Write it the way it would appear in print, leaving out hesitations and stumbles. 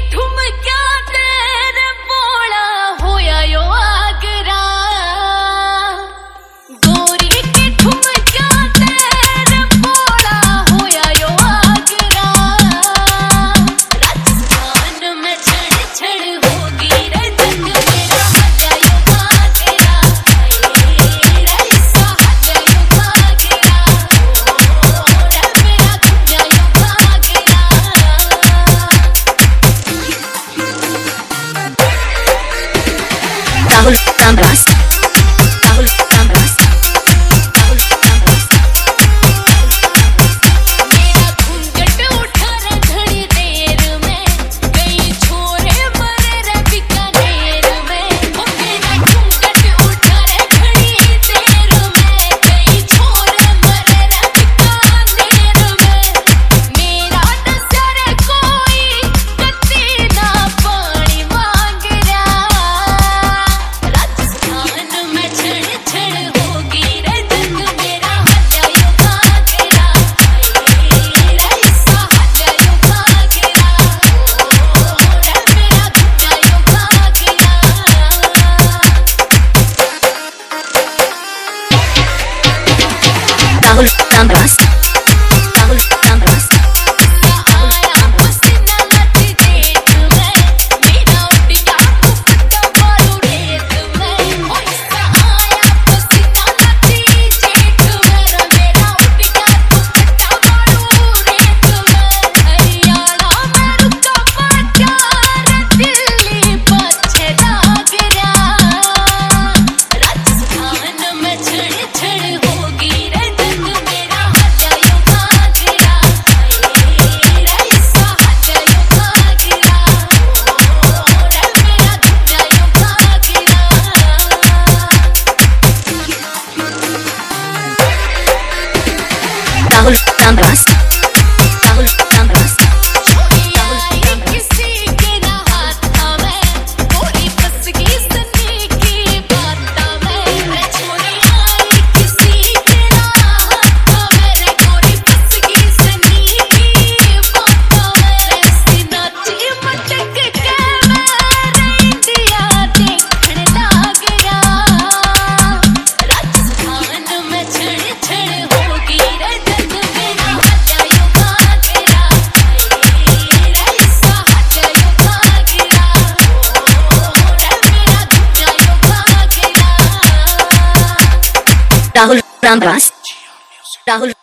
ठुमक्या तेरे बोला होया यो आगरा गोरी की ठुमक्या तेरे बोला होया यो आगरा राजस्थान में छड़ छड़ होगी रे जग मेरा हटा यो आगरा रईसा हटा यो आगरा रे मेरा दुनिया यो Agra Rahul Samras Rahul Samras Rahul Samras मेरा घूंघट उठा रे घड़ी देर में कई छोरे मरे रे बीकानेर में मेरा घूंघट उठा रे घड़ी देर में कई छोरे मरे रे बीकानेर में मेरा नजर कोई कत्ती ना पानी मांग रहा राजस्थान में छड़ छड़ होगी रे जग मेरा हटा यो आगरा रईसा हटा यो आगरा रे मेरा दुनिया यो Agra Rahul Samras Rahul Samras आया पसीना नदी जेठ में मेरा उड़ गया दुपट्टा मारू रेत में ओइसा आया पसीना नदी जेठ में मेरा उड़ गया दुपट्टा मारू रेत में हरियाणा में रुका बाजार दिल्ली पछे डागरा राजस्थान में छड़ छड़ होगी रे जग मेरा हटा यो आगरा रईसा हटा यो आगरा रे मेरा दुनिया यो Agra Rahul Samras Rahul Samras छोड़ी आई किसी के ना हाथा में गोरी फंस गई सनी की बाता में रे छोड़ी आई किसी के ना हाथा में रे गोरी फंस गई सनी की बाता में रे सिनाची मटक के मैं इंडिया देखने लग गया राजस्थान में छड़ छड़ होगी रे जग मेरा हटा यो आगरा रईसा हटा यो आगरा रे मेरा दुनिया यो आगरा Rahul Samras Rahul